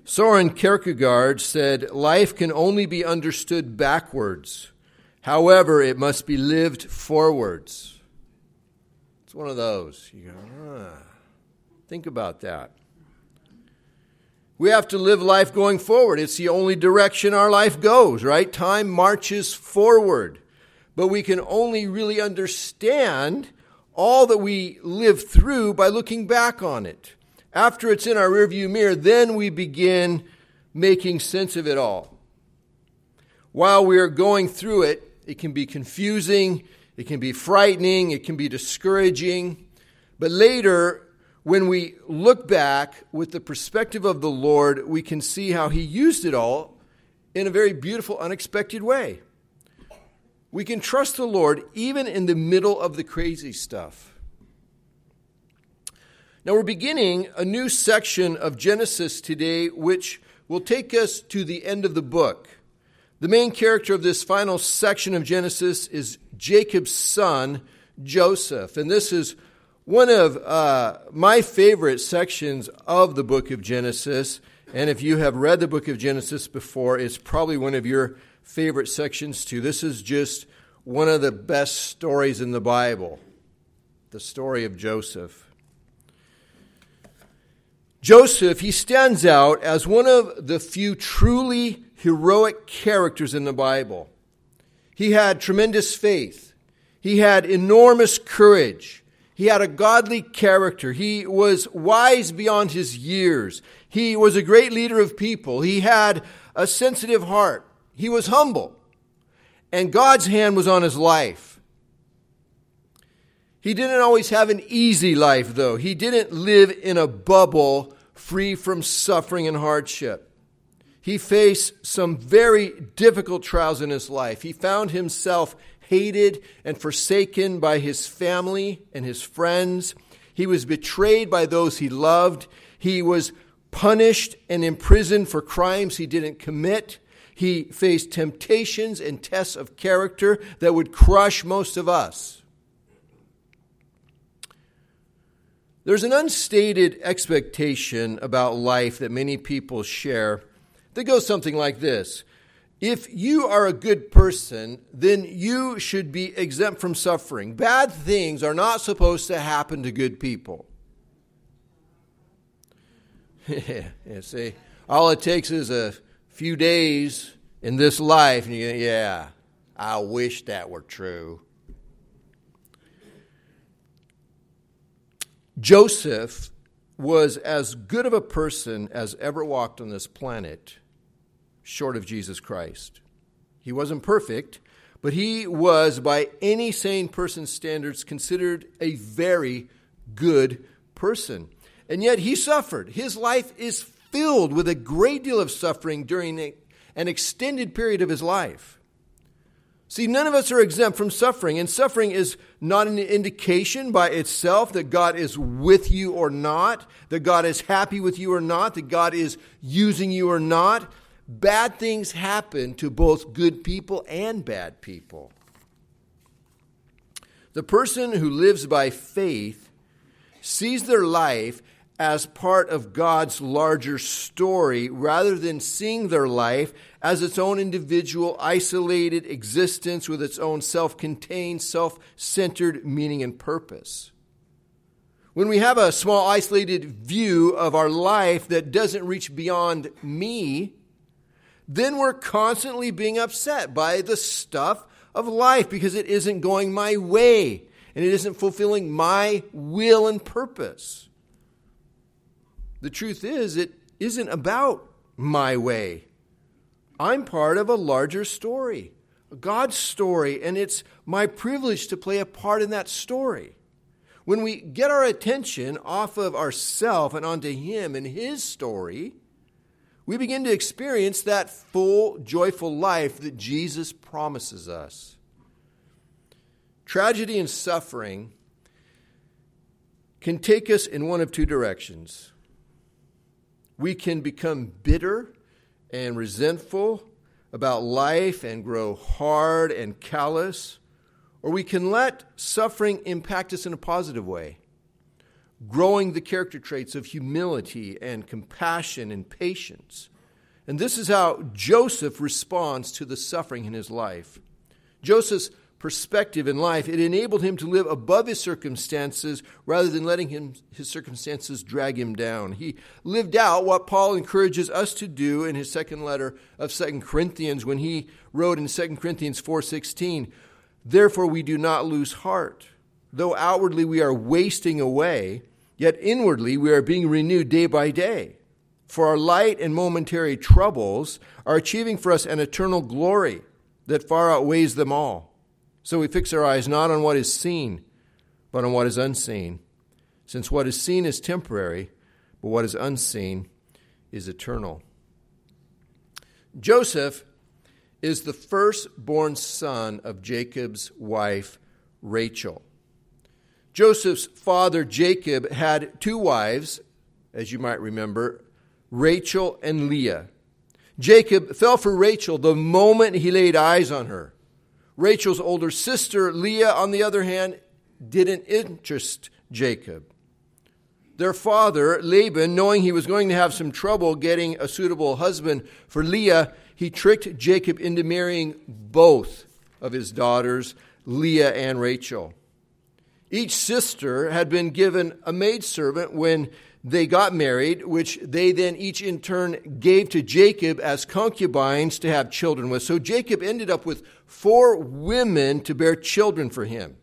Soren Kierkegaard said, "Life can only be understood backwards. However, it must be lived forwards." It's one of those. You go, think about that. We have to live life going forward. It's the only direction our life goes, right? Time marches forward. But we can only really understand all that we live through by looking back on it. After it's in our rearview mirror, then we begin making sense of it all. While we are going through it, it can be confusing, it can be frightening, it can be discouraging. But later, when we look back with the perspective of the Lord, we can see how He used it all in a very beautiful, unexpected way. We can trust the Lord even in the middle of the crazy stuff. Now we're beginning a new section of Genesis today, which will take us to the end of the book. The main character of this final section of Genesis is Jacob's son, Joseph. And this is one of my favorite sections of the book of Genesis. And if you have read the book of Genesis before, it's probably one of your favorite sections too. This is just one of the best stories in the Bible, the story of Joseph. Joseph, he stands out as one of the few truly heroic characters in the Bible. He had tremendous faith. He had enormous courage. He had a godly character. He was wise beyond his years. He was a great leader of people. He had a sensitive heart. He was humble. And God's hand was on his life. He didn't always have an easy life, though. He didn't live in a bubble free from suffering and hardship. He faced some very difficult trials in his life. He found himself hated and forsaken by his family and his friends. He was betrayed by those he loved. He was punished and imprisoned for crimes he didn't commit. He faced temptations and tests of character that would crush most of us. There's an unstated expectation about life that many people share that goes something like this. If you are a good person, then you should be exempt from suffering. Bad things are not supposed to happen to good people. See, all it takes is a few days in this life, and you go, I wish that were true. Joseph was as good of a person as ever walked on this planet, short of Jesus Christ. He wasn't perfect, but he was, by any sane person's standards, considered a very good person. And yet he suffered. His life is filled with a great deal of suffering during an extended period of his life. See, none of us are exempt from suffering, and suffering is not an indication by itself that God is with you or not, that God is happy with you or not, that God is using you or not. Bad things happen to both good people and bad people. The person who lives by faith sees their life as part of God's larger story rather than seeing their life as its own individual, isolated existence with its own self-contained, self-centered meaning and purpose. When we have a small, isolated view of our life that doesn't reach beyond me, then we're constantly being upset by the stuff of life because it isn't going my way and it isn't fulfilling my will and purpose. The truth is, it isn't about my way. I'm part of a larger story, God's story, and it's my privilege to play a part in that story. When we get our attention off of ourselves and onto Him and His story, we begin to experience that full, joyful life that Jesus promises us. Tragedy and suffering can take us in one of two directions. We can become bitter and resentful about life and grow hard and callous, or we can let suffering impact us in a positive way. growing the character traits of humility and compassion and patience. And this is how Joseph responds to the suffering in his life. Joseph's perspective in life, it enabled him to live above his circumstances rather than letting his circumstances drag him down. He lived out what Paul encourages us to do in his second letter of 2 Corinthians when he wrote in 2 Corinthians 4:16, "Therefore we do not lose heart. Though outwardly we are wasting away, yet inwardly we are being renewed day by day. For our light and momentary troubles are achieving for us an eternal glory that far outweighs them all. So we fix our eyes not on what is seen, but on what is unseen. Since what is seen is temporary, but what is unseen is eternal." Joseph is the firstborn son of Jacob's wife, Rachel. Joseph's father, Jacob, had two wives, as you might remember, Rachel and Leah. Jacob fell for Rachel the moment he laid eyes on her. Rachel's older sister, Leah, on the other hand, didn't interest Jacob. Their father, Laban, knowing he was going to have some trouble getting a suitable husband for Leah, he tricked Jacob into marrying both of his daughters, Leah and Rachel. Each sister had been given a maidservant when they got married, which they then each in turn gave to Jacob as concubines to have children with. So Jacob ended up with 4 women to bear children for him.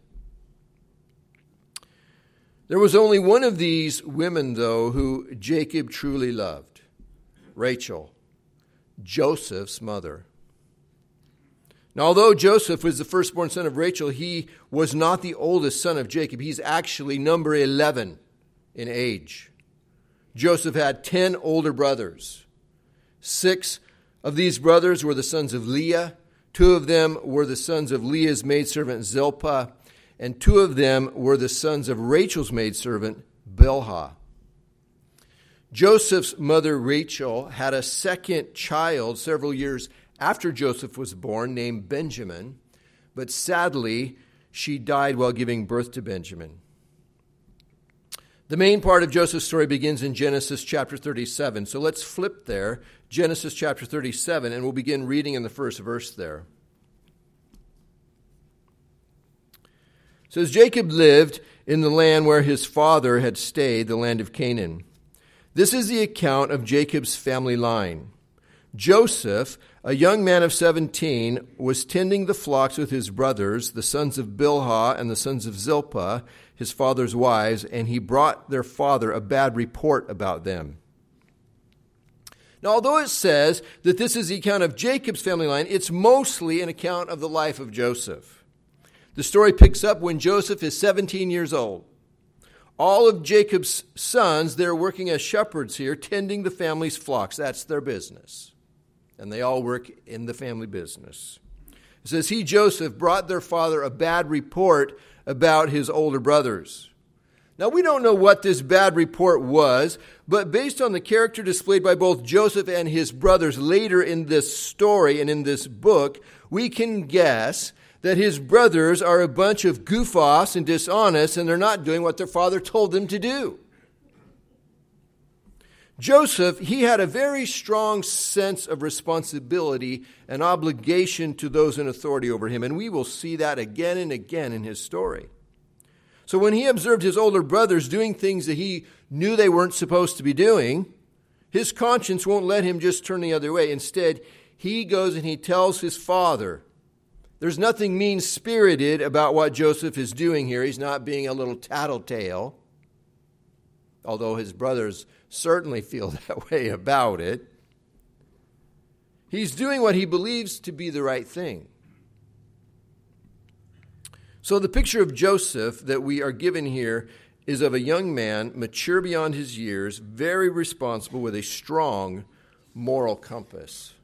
There was only one of these women, though, who Jacob truly loved, Rachel, Joseph's mother. Now, although Joseph was the firstborn son of Rachel, he was not the oldest son of Jacob. He's actually number 11 in age. Joseph had 10 older brothers. 6 of these brothers were the sons of Leah. 2 of them were the sons of Leah's maidservant Zilpah. And 2 of them were the sons of Rachel's maidservant Bilhah. Joseph's mother Rachel had a second child several years after Joseph was born, named Benjamin. But sadly, she died while giving birth to Benjamin. The main part of Joseph's story begins in Genesis chapter 37. So let's flip there, Genesis chapter 37, and we'll begin reading in the first verse there. It says, Jacob lived in the land where his father had stayed, the land of Canaan. This is the account of Jacob's family line. Joseph, a young man of 17, was tending the flocks with his brothers, the sons of Bilhah and the sons of Zilpah, his father's wives, and he brought their father a bad report about them. Now, although it says that this is the account of Jacob's family line, it's mostly an account of the life of Joseph. The story picks up when Joseph is 17 years old. All of Jacob's sons, they're working as shepherds here, tending the family's flocks. That's their business. And they all work in the family business. It says, he, Joseph, brought their father a bad report about his older brothers. Now, we don't know what this bad report was, but based on the character displayed by both Joseph and his brothers later in this story and in this book, we can guess that his brothers are a bunch of goof-offs and dishonest, and they're not doing what their father told them to do. Joseph, he had a very strong sense of responsibility and obligation to those in authority over him, and we will see that again and again in his story. So when he observed his older brothers doing things that he knew they weren't supposed to be doing, his conscience won't let him just turn the other way. Instead, he goes and he tells his father. There's nothing mean-spirited about what Joseph is doing here. He's not being a little tattletale, although his brothers certainly feel that way about it. He's doing what he believes to be the right thing. So the picture of Joseph that we are given here is of a young man, mature beyond his years, very responsible with a strong moral compass.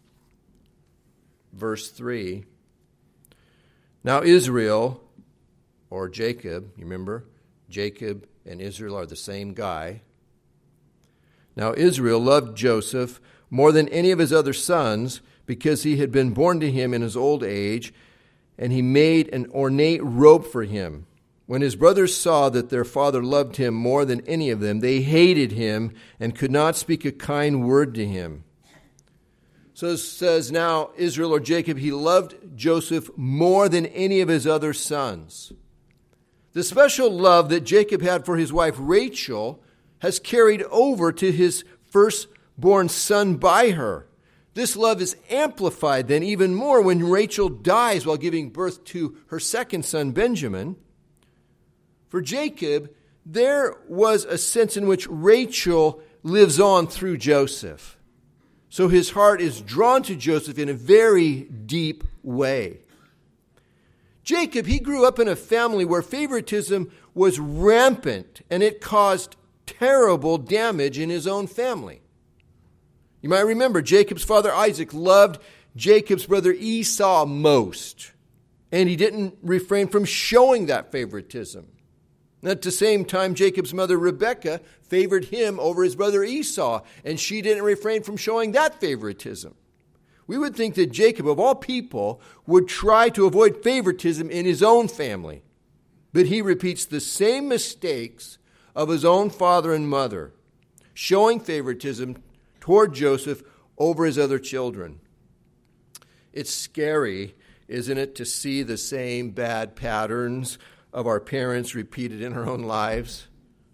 Verse 3. Now Israel, or Jacob, you remember? Jacob and Israel are the same guy. Now Israel loved Joseph more than any of his other sons because he had been born to him in his old age, and he made an ornate robe for him. When his brothers saw that their father loved him more than any of them, they hated him and could not speak a kind word to him. So it says now Israel or Jacob, he loved Joseph more than any of his other sons. The special love that Jacob had for his wife Rachel has carried over to his firstborn son by her. This love is amplified then even more when Rachel dies while giving birth to her second son Benjamin. For Jacob, there was a sense in which Rachel lives on through Joseph. So his heart is drawn to Joseph in a very deep way. Jacob, he grew up in a family where favoritism was rampant, and it caused terrible damage in his own family. You might remember Jacob's father Isaac loved Jacob's brother Esau most, and he didn't refrain from showing that favoritism. At the same time, Jacob's mother Rebekah favored him over his brother Esau, and she didn't refrain from showing that favoritism. We would think that Jacob, of all people, would try to avoid favoritism in his own family. But he repeats the same mistakes of his own father and mother, showing favoritism toward Joseph over his other children. It's scary, isn't it, to see the same bad patterns of our parents repeated in our own lives?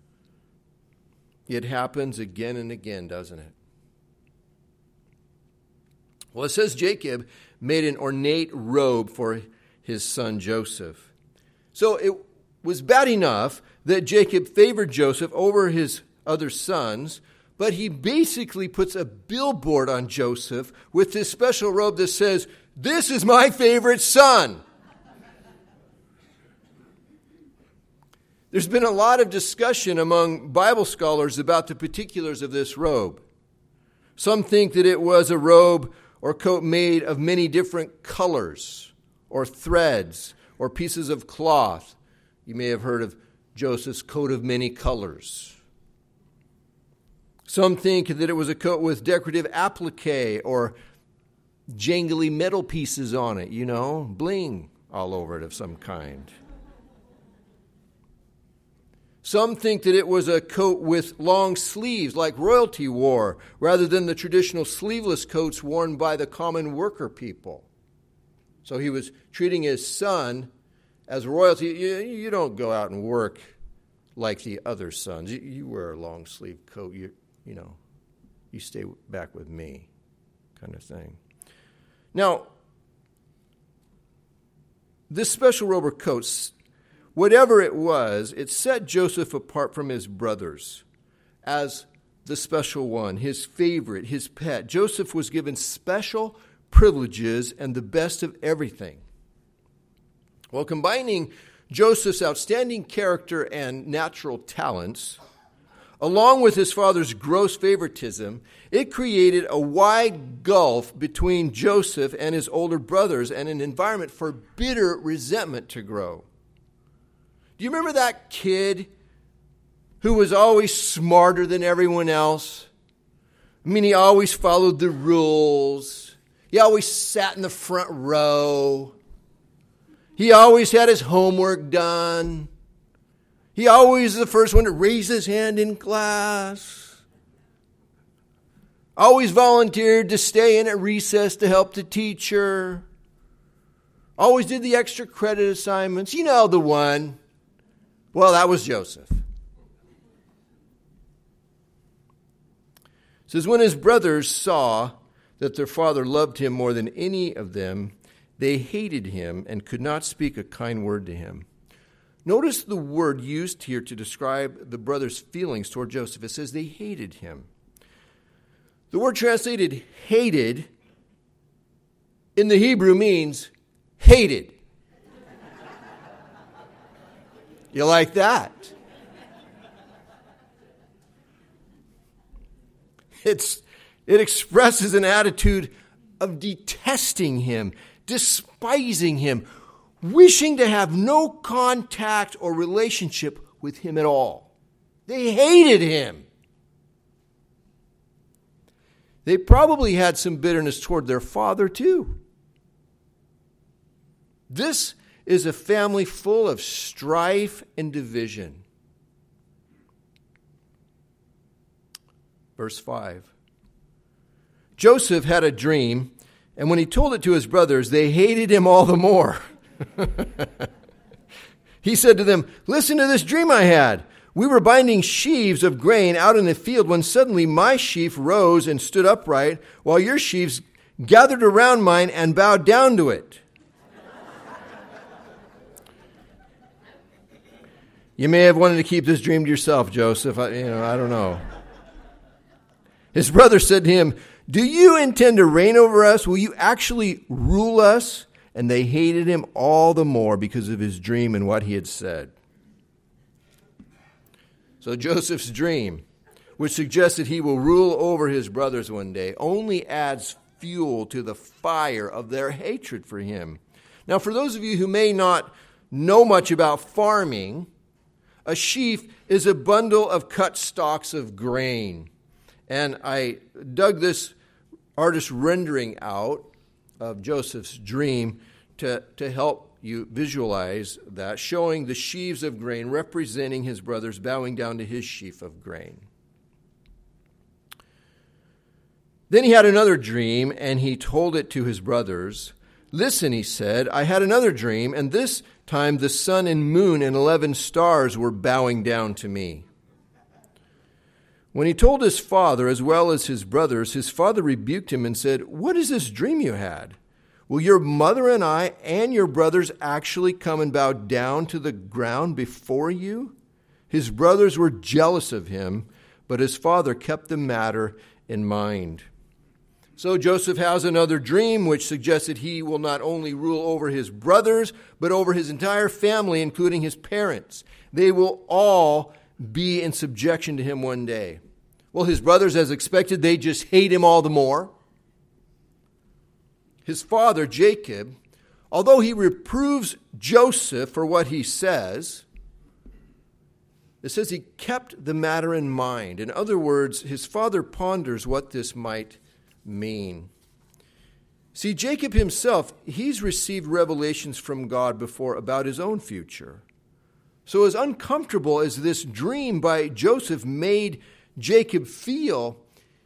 It happens again and again, doesn't it? Well, it says Jacob made an ornate robe for his son Joseph. So it was bad enough that Jacob favored Joseph over his other sons, but he basically puts a billboard on Joseph with this special robe that says, "This is my favorite son." There's been a lot of discussion among Bible scholars about the particulars of this robe. Some think that it was a robe or coat made of many different colors or threads or pieces of cloth. You may have heard of Joseph's coat of many colors. Some think that it was a coat with decorative applique or jangly metal pieces on it, bling all over it of some kind. Some think that it was a coat with long sleeves like royalty wore, rather than the traditional sleeveless coats worn by the common worker people. So he was treating his son as royalty. You don't go out and work like the other sons. You wear a long sleeve coat. You stay back with me, kind of thing. Now, this special robe or coat, whatever it was, it set Joseph apart from his brothers as the special one, his favorite, his pet. Joseph was given special privileges and the best of everything. Well, combining Joseph's outstanding character and natural talents, along with his father's gross favoritism, it created a wide gulf between Joseph and his older brothers and an environment for bitter resentment to grow. Do you remember that kid who was always smarter than everyone else? He always followed the rules. He always sat in the front row. He always had his homework done. He always was the first one to raise his hand in class. Always volunteered to stay in at recess to help the teacher. Always did the extra credit assignments. You know the one. Well, that was Joseph. It says, when his brothers saw that their father loved him more than any of them, they hated him and could not speak a kind word to him. Notice the word used here to describe the brothers' feelings toward Joseph. It says they hated him. The word translated hated in the Hebrew means hated. You like that? It expresses an attitude of detesting him, despising him, wishing to have no contact or relationship with him at all. They hated him. They probably had some bitterness toward their father too. This is a family full of strife and division. Verse 5. Joseph had a dream, and when he told it to his brothers, they hated him all the more. He said to them, "Listen to this dream I had. We were binding sheaves of grain out in the field when suddenly my sheaf rose and stood upright, while your sheaves gathered around mine and bowed down to it." You may have wanted to keep this dream to yourself, Joseph. I don't know. His brother said to him, "Do you intend to reign over us? Will you actually rule us?" And they hated him all the more because of his dream and what he had said. So Joseph's dream, which suggests that he will rule over his brothers one day, only adds fuel to the fire of their hatred for him. Now, for those of you who may not know much about farming, a sheaf is a bundle of cut stalks of grain. And I dug this artist rendering out of Joseph's dream to help you visualize that, showing the sheaves of grain representing his brothers bowing down to his sheaf of grain. Then he had another dream, and he told it to his brothers. "Listen," he said, "I had another dream, and this time the sun and moon and 11 stars were bowing down to me." When he told his father as well as his brothers, his father rebuked him and said, "What is this dream you had? Will your mother and I and your brothers actually come and bow down to the ground before you?" His brothers were jealous of him, but his father kept the matter in mind. So Joseph has another dream, which suggests that he will not only rule over his brothers, but over his entire family, including his parents. They will all be in subjection to him one day. Well, his brothers, as expected, they just hate him all the more. His father, Jacob, although he reproves Joseph for what he says, it says he kept the matter in mind. In other words, his father ponders what this might mean. See, Jacob himself, he's received revelations from God before about his own future. So as uncomfortable as this dream by Joseph made Jacob feel,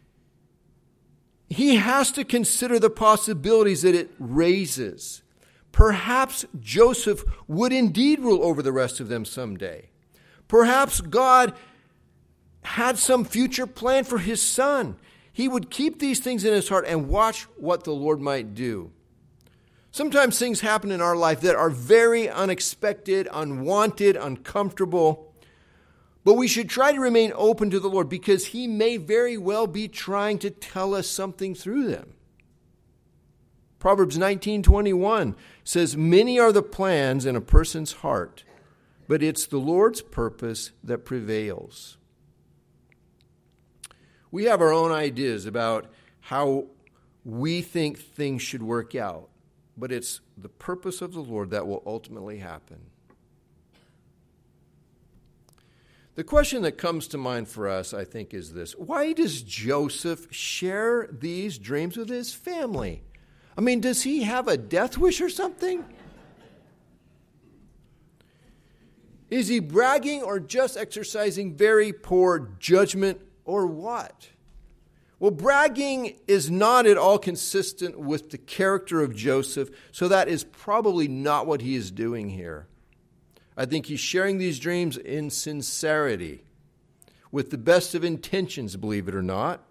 he has to consider the possibilities that it raises. Perhaps Joseph would indeed rule over the rest of them someday. Perhaps God had some future plan for his son. He would keep these things in his heart and watch what the Lord might do. Sometimes things happen in our life that are very unexpected, unwanted, uncomfortable. But we should try to remain open to the Lord because he may very well be trying to tell us something through them. Proverbs 19:21 says, "Many are the plans in a person's heart, but it's the Lord's purpose that prevails." We have our own ideas about how we think things should work out, but it's the purpose of the Lord that will ultimately happen. The question that comes to mind for us, I think, is this. Why does Joseph share these dreams with his family? I mean, does he have a death wish or something? Is he bragging or just exercising very poor judgment or what? Well, bragging is not at all consistent with the character of Joseph, so that is probably not what he is doing here. I think he's sharing these dreams in sincerity, with the best of intentions, believe it or not.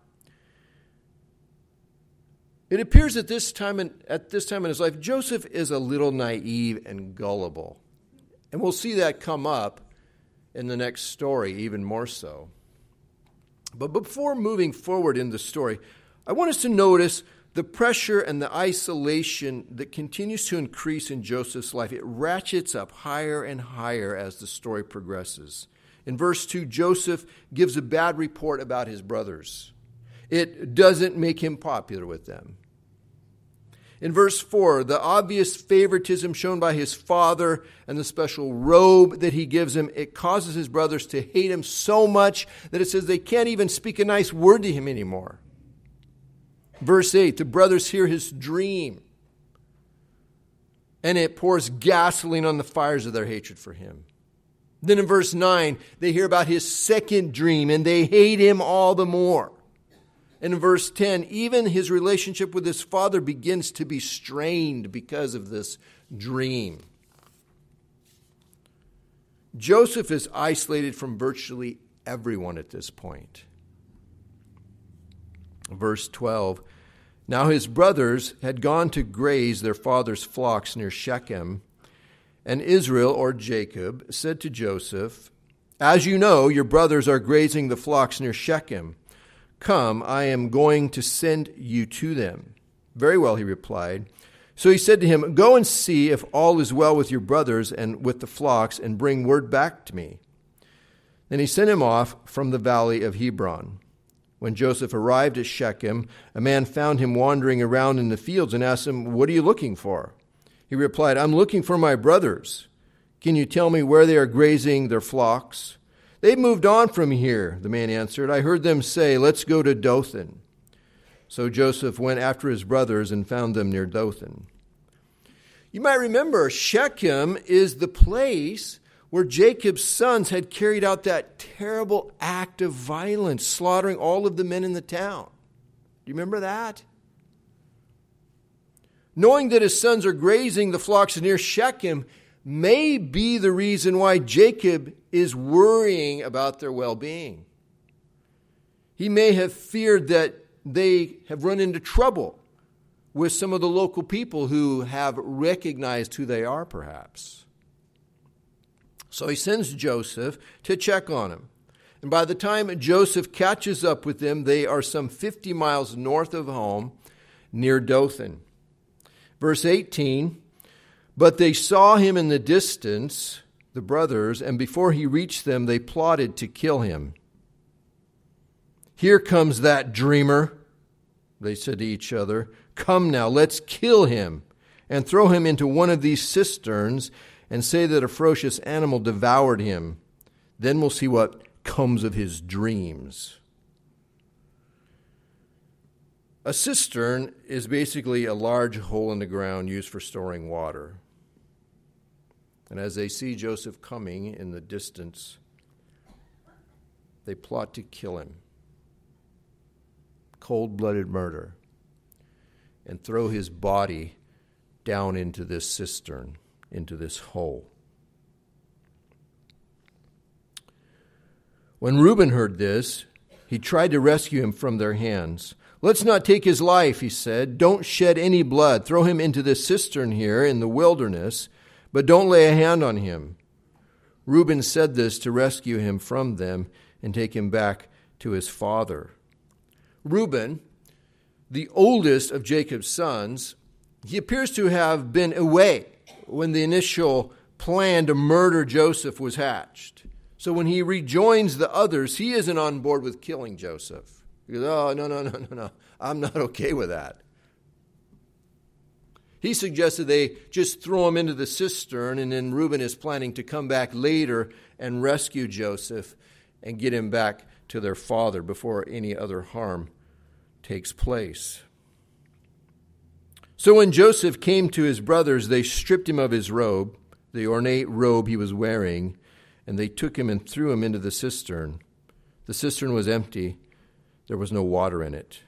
It appears at this time in his life, Joseph is a little naive and gullible. And we'll see that come up in the next story even more so. But before moving forward in the story, I want us to notice the pressure and the isolation that continues to increase in Joseph's life. It ratchets up higher and higher as the story progresses. In verse 2, Joseph gives a bad report about his brothers. It doesn't make him popular with them. In verse 4, the obvious favoritism shown by his father and the special robe that he gives him, it causes his brothers to hate him so much that it says they can't even speak a nice word to him anymore. Verse 8, the brothers hear his dream. And it pours gasoline on the fires of their hatred for him. Then in verse 9, they hear about his second dream, and they hate him all the more. And in verse 10, even his relationship with his father begins to be strained because of this dream. Joseph is isolated from virtually everyone at this point. Verse 12, now his brothers had gone to graze their father's flocks near Shechem, and Israel, or Jacob, said to Joseph, as you know, your brothers are grazing the flocks near Shechem. Come, I am going to send you to them. Very well, he replied. So he said to him, go and see if all is well with your brothers and with the flocks, and bring word back to me. Then he sent him off from the valley of Hebron. When Joseph arrived at Shechem, a man found him wandering around in the fields and asked him, what are you looking for? He replied, I'm looking for my brothers. Can you tell me where they are grazing their flocks? They've moved on from here, the man answered. I heard them say, let's go to Dothan. So Joseph went after his brothers and found them near Dothan. You might remember, Shechem is the place where Jacob's sons had carried out that terrible act of violence, slaughtering all of the men in the town. Do you remember that? Knowing that his sons are grazing the flocks near Shechem may be the reason why Jacob is worrying about their well-being. He may have feared that they have run into trouble with some of the local people who have recognized who they are, perhaps. So he sends Joseph to check on him. And by the time Joseph catches up with them, they are some 50 miles north of home, near Dothan. Verse 18, but they saw him in the distance, the brothers, and before he reached them, they plotted to kill him. Here comes that dreamer, they said to each other. Come now, let's kill him and throw him into one of these cisterns and say that a ferocious animal devoured him. Then we'll see what comes of his dreams. A cistern is basically a large hole in the ground used for storing water. And as they see Joseph coming in the distance, they plot to kill him. Cold-blooded murder. And throw his body down into this cistern, into this hole. When Reuben heard this, he tried to rescue him from their hands. Let's not take his life, he said. Don't shed any blood. Throw him into this cistern here in the wilderness, but don't lay a hand on him. Reuben said this to rescue him from them and take him back to his father. Reuben, the oldest of Jacob's sons, he appears to have been away when the initial plan to murder Joseph was hatched. So when he rejoins the others, he isn't on board with killing Joseph. He goes, oh, no, I'm not okay with that. He suggested they just throw him into the cistern, and then Reuben is planning to come back later and rescue Joseph and get him back to their father before any other harm takes place. So when Joseph came to his brothers, they stripped him of his robe, the ornate robe he was wearing, and they took him and threw him into the cistern. The cistern was empty. There was no water in it.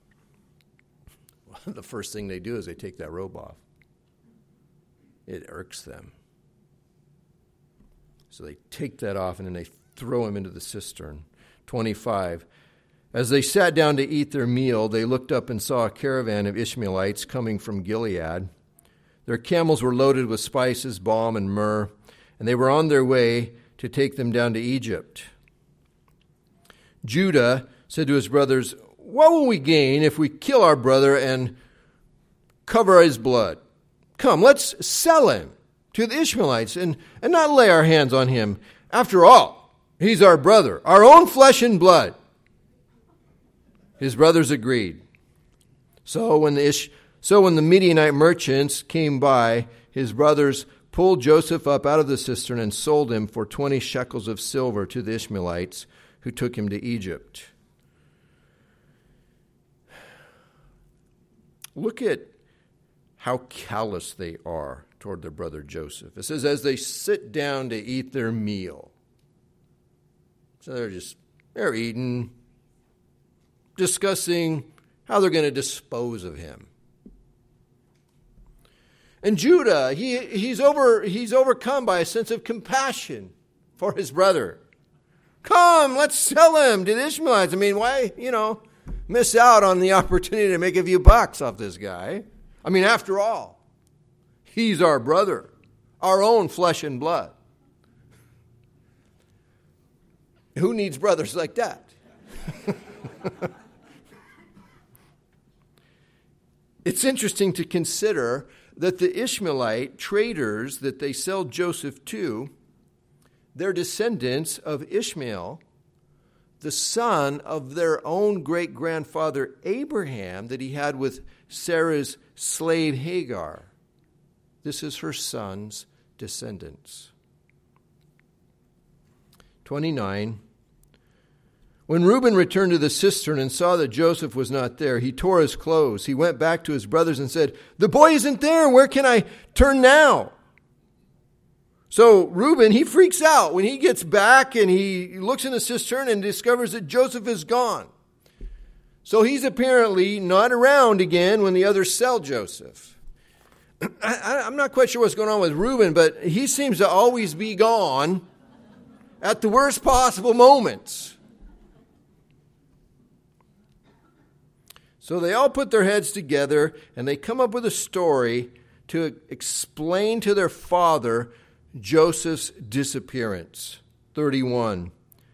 The first thing they do is they take that robe off. It irks them. So they take that off and then they throw him into the cistern. 25. As they sat down to eat their meal, they looked up and saw a caravan of Ishmaelites coming from Gilead. Their camels were loaded with spices, balm, and myrrh, and they were on their way to take them down to Egypt. Judah said to his brothers, what will we gain if we kill our brother and cover his blood? Come, let's sell him to the Ishmaelites and not lay our hands on him. After all, he's our brother, our own flesh and blood. His brothers agreed. So when the Midianite merchants came by, his brothers pulled Joseph up out of the cistern and sold him for 20 shekels of silver to the Ishmaelites, who took him to Egypt. Look at how callous they are toward their brother Joseph. It says, as they sit down to eat their meal. So they're eating, discussing how they're going to dispose of him. And Judah, he's overcome by a sense of compassion for his brother. Come, let's sell him to the Ishmaelites. I mean, why, miss out on the opportunity to make a few bucks off this guy? I mean, after all, he's our brother, our own flesh and blood. Who needs brothers like that? It's interesting to consider that the Ishmaelite traders that they sell Joseph to, they're descendants of Ishmael, the son of their own great-grandfather Abraham that he had with Sarah's slave Hagar. This is her son's descendants. 29. When Reuben returned to the cistern and saw that Joseph was not there, he tore his clothes. He went back to his brothers and said, "The boy isn't there. Where can I turn now?" So Reuben, he freaks out when he gets back and he looks in the cistern and discovers that Joseph is gone. So he's apparently not around again when the others sell Joseph. I'm not quite sure what's going on with Reuben, but he seems to always be gone at the worst possible moments. So they all put their heads together and they come up with a story to explain to their father Joseph's disappearance. 31.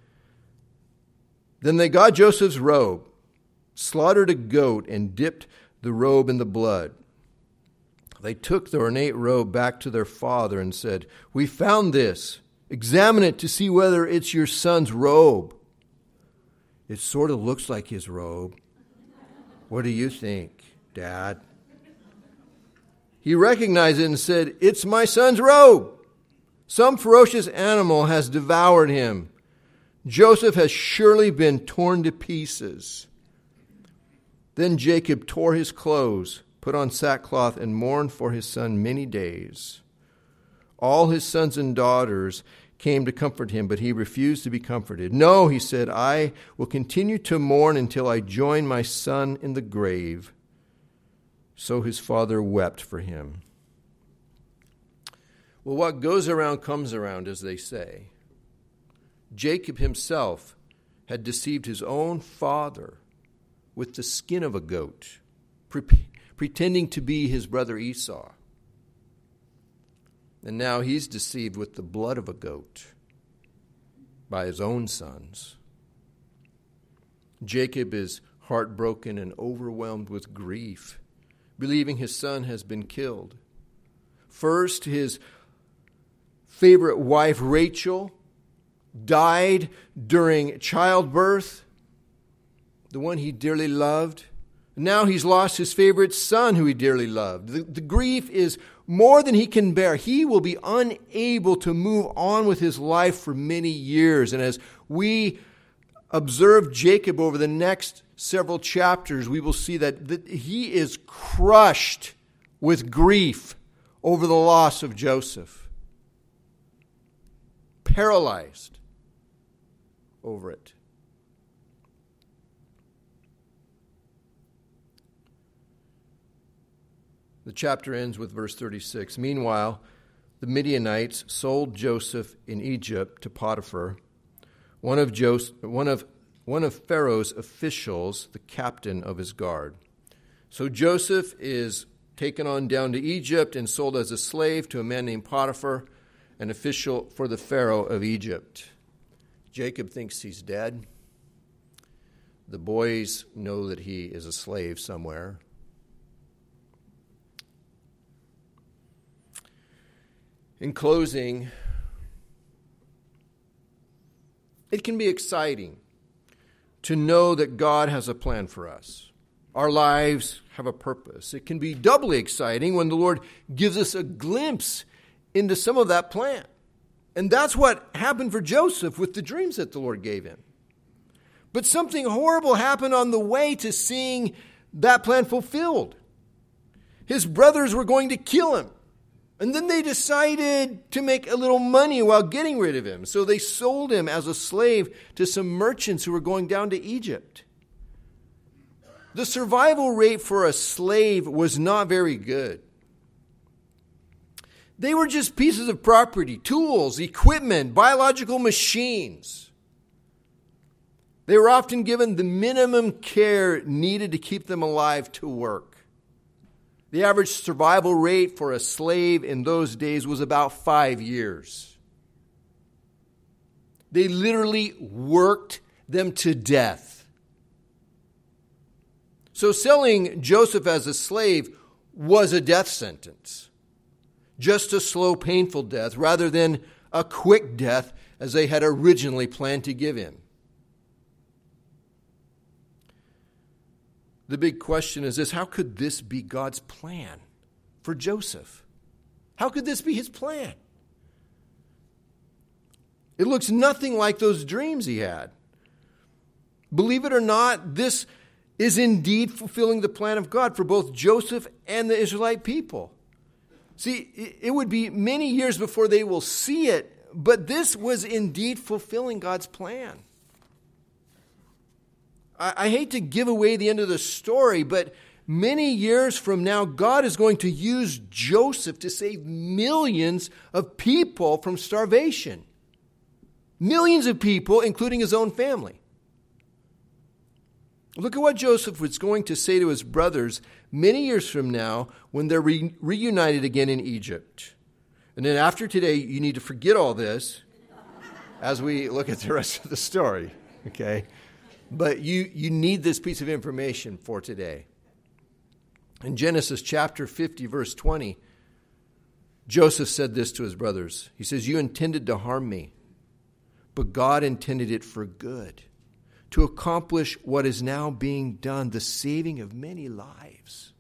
Then they got Joseph's robe, slaughtered a goat, and dipped the robe in the blood. They took the ornate robe back to their father and said, "We found this. Examine it to see whether it's your son's robe." It sort of looks like his robe. What do you think, Dad? He recognized it and said, "It's my son's robe. Some ferocious animal has devoured him. Joseph has surely been torn to pieces." Then Jacob tore his clothes, put on sackcloth, and mourned for his son many days. All his sons and daughters came to comfort him, but he refused to be comforted. "No," he said, "I will continue to mourn until I join my son in the grave." So his father wept for him. Well, what goes around comes around, as they say. Jacob himself had deceived his own father with the skin of a goat, pretending to be his brother Esau. And now he's deceived with the blood of a goat by his own sons. Jacob is heartbroken and overwhelmed with grief, believing his son has been killed. First, his favorite wife, Rachel, died during childbirth, the one he dearly loved. Now he's lost his favorite son who he dearly loved. The grief is more than he can bear. He will be unable to move on with his life for many years. And as we observe Jacob over the next several chapters, we will see that he is crushed with grief over the loss of Joseph. Paralyzed over it. The chapter ends with verse 36. Meanwhile, the Midianites sold Joseph in Egypt to Potiphar, one of Pharaoh's officials, the captain of his guard. So Joseph is taken on down to Egypt and sold as a slave to a man named Potiphar, an official for the Pharaoh of Egypt. Jacob thinks he's dead. The boys know that he is a slave somewhere. In closing, it can be exciting to know that God has a plan for us. Our lives have a purpose. It can be doubly exciting when the Lord gives us a glimpse into some of that plan. And that's what happened for Joseph with the dreams that the Lord gave him. But something horrible happened on the way to seeing that plan fulfilled. His brothers were going to kill him. And then they decided to make a little money while getting rid of him. So they sold him as a slave to some merchants who were going down to Egypt. The survival rate for a slave was not very good. They were just pieces of property, tools, equipment, biological machines. They were often given the minimum care needed to keep them alive to work. The average survival rate for a slave in those days was about 5 years. They literally worked them to death. So selling Joseph as a slave was a death sentence. Just a slow, painful death rather than a quick death as they had originally planned to give him. The big question is this: how could this be God's plan for Joseph? How could this be his plan? It looks nothing like those dreams he had. Believe it or not, this is indeed fulfilling the plan of God for both Joseph and the Israelite people. See, it would be many years before they will see it, but this was indeed fulfilling God's plan. I hate to give away the end of the story, but many years from now, God is going to use Joseph to save millions of people from starvation. Millions of people, including his own family. Look at what Joseph was going to say to his brothers many years from now when they're reunited again in Egypt. And then after today, you need to forget all this as we look at the rest of the story, okay? But you need this piece of information for today. In Genesis chapter 50, verse 20, Joseph said this to his brothers. He says, "You intended to harm me, but God intended it for good, to accomplish what is now being done, the saving of many lives."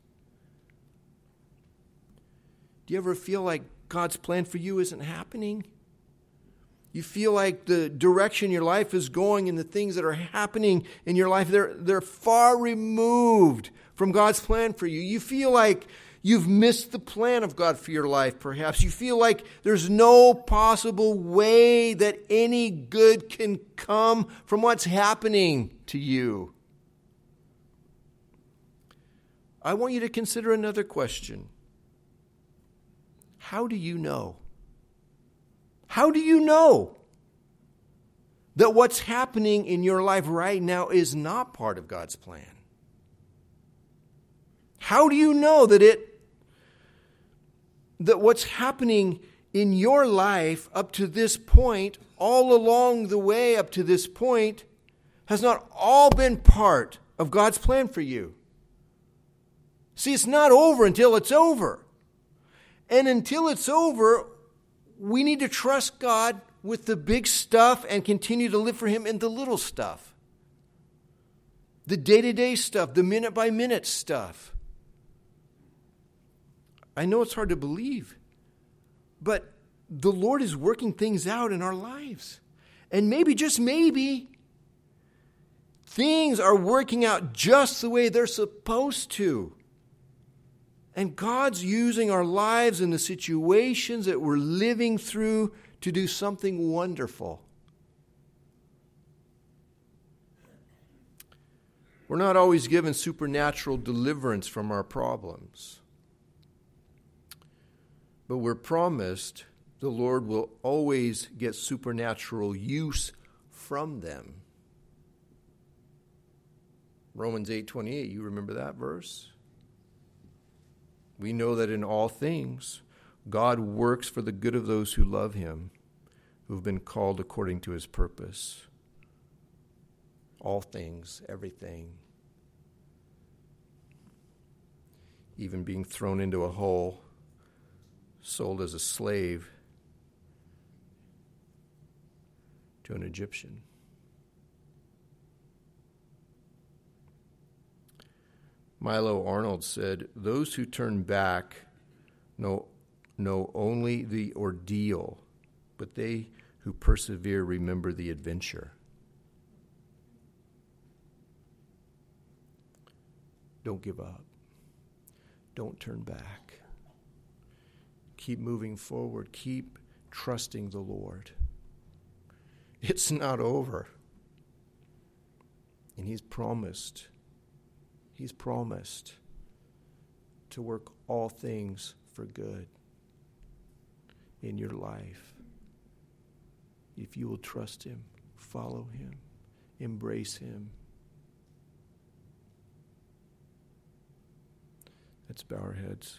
Do you ever feel like God's plan for you isn't happening? You feel like the direction your life is going and the things that are happening in your life, they're far removed from God's plan for you. You feel like you've missed the plan of God for your life, perhaps. You feel like there's no possible way that any good can come from what's happening to you. I want you to consider another question. How do you know? How do you know that what's happening in your life right now is not part of God's plan? How do you know that what's happening in your life up to this point, all along the way up to this point, has not all been part of God's plan for you? See, it's not over until it's over. And until it's over, we need to trust God with the big stuff and continue to live for Him in the little stuff. The day-to-day stuff, the minute-by-minute stuff. I know it's hard to believe, but the Lord is working things out in our lives. And maybe, just maybe, things are working out just the way they're supposed to. And God's using our lives and the situations that we're living through to do something wonderful. We're not always given supernatural deliverance from our problems. But we're promised the Lord will always get supernatural use from them. Romans 8:28, you remember that verse? We know that in all things, God works for the good of those who love Him, who have been called according to His purpose. All things, everything. Even being thrown into a hole, sold as a slave to an Egyptian. Milo Arnold said, "Those who turn back know only the ordeal, but they who persevere remember the adventure." Don't give up. Don't turn back. Keep moving forward. Keep trusting the Lord. It's not over. And He's promised to work all things for good in your life. If you will trust Him, follow Him, embrace Him. Let's bow our heads.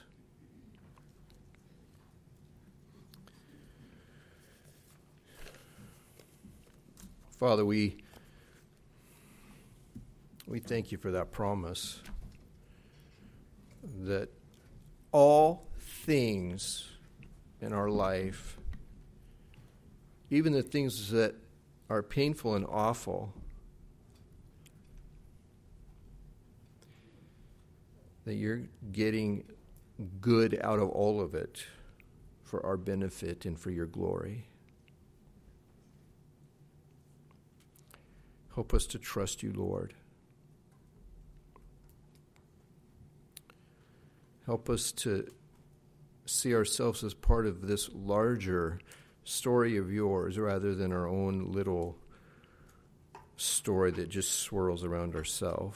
Father, we thank you for that promise that all things in our life, even the things that are painful and awful, that you're getting good out of all of it for our benefit and for your glory. Help us to trust you, Lord. Help us to see ourselves as part of this larger story of yours rather than our own little story that just swirls around ourselves.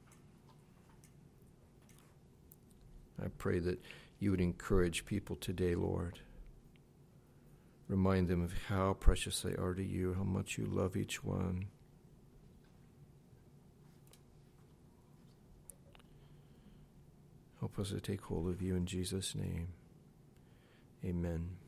I pray that you would encourage people today, Lord. Remind them of how precious they are to you, how much you love each one. Help us to take hold of you in Jesus' name. Amen.